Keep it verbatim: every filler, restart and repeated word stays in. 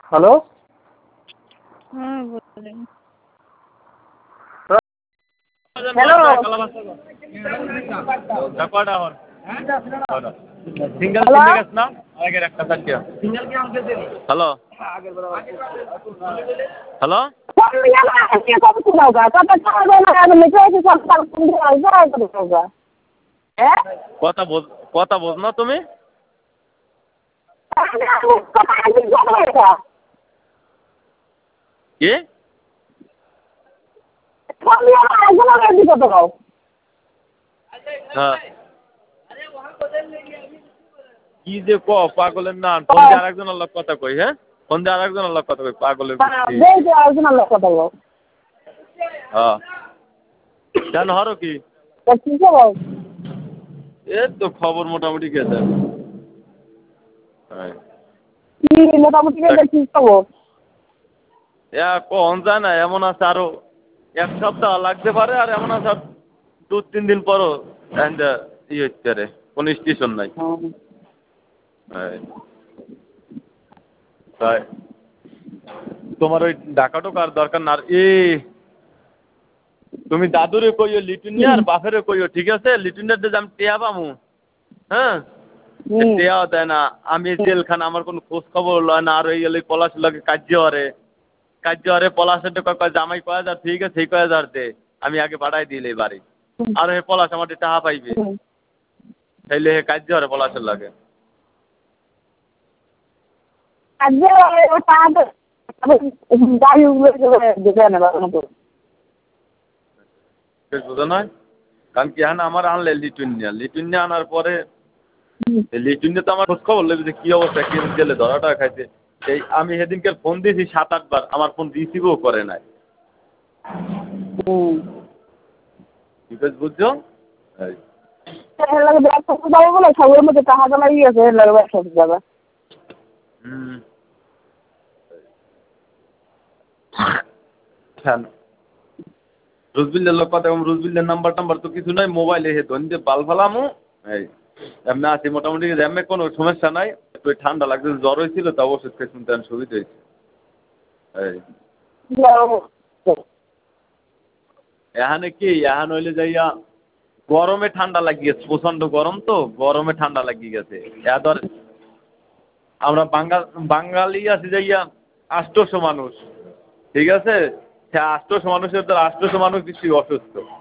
Hello. হ্যাঁ বলেন। Hello. Single hello. Single না আগের একটা সাথে হ্যালো হ্যালো কথা বোঝ কথা বোঝ না তুমি কি হ্যাঁ কি যে ক পাগলের না ফোন দিয়ে আরেকজনের লোক কথা কই হ্যাঁ ফোন দিয়ে আরেকজনের লোক কথা কই পাগলের হ্যাঁ কেন হরো কি এই তো খবর মোটামুটি গেছে মোটামুটি কখন যায় না এমন আছে আরো এক সপ্তাহ লাগতে পারে আর এমন আছে দু তিন দিন পরও ইয়ে হচ্ছে রে কোনো স্টেশন নাই তাই তোমার ওই ঢাকা ঢোকার দরকার না আর এ তুমি দাদুরে কইও লিটুনিয়া আর বাপেরে কইও ঠিক আছে লিটুনিয়ার যে আমি টেয়া পামু হ্যাঁ টেয়াও দেয় না আমি জেলখানা আমার কোনো খোঁজ খবর লয় না আর ওই গেলে পলাশ লাগে কার্য হরে কার্য হরে পলাশের কয় জামাই কয় হাজার ঠিক আছে সেই কয় হাজার দে আমি আগে বাড়াই দিলে বাড়ি আর হে পলাশ আমার টাকা পাইবে তাইলে হে কার্য হরে পলাশের লাগে বুঝো নয় কারণ কি হ্যাঁ আমার আনলে লিটুনিয়া লিটুনিয়া আনার পরে লিটুনিয়া তো আমার খোঁজ খবর লেগে যে কি অবস্থা কি জেলে ধরাটা খাইছে সেই আমি সেদিনকে ফোন দিয়েছি সাত আটবার আমার ফোন রিসিভও করে নাই বুঝছো রুজবিল্লের লোক কথা রুজবিল্লের নাম্বার টাম্বার তো কিছু নাই মোবাইলে হে ধন দিয়ে বাল ফালামু এই এমনি আছি মোটামুটি এমনি কোনো সমস্যা নাই একটু ঠান্ডা লাগছে জ্বর হয়েছিল তা ওষুধ খেয়ে শুনতে সুবিধা হয়েছে এই এখানে কি এখানে হইলে যাইয়া গরমে ঠান্ডা লাগিয়েছে প্রচণ্ড গরম তো গরমে ঠান্ডা লাগিয়ে গেছে এত আমরা বাঙ্গাল বাঙালি আছি যাইয়া আষ্টশো মানুষ ঠিক আছে সে আষ্টশো মানুষের তো আষ্টশো মানুষ বেশি অসুস্থ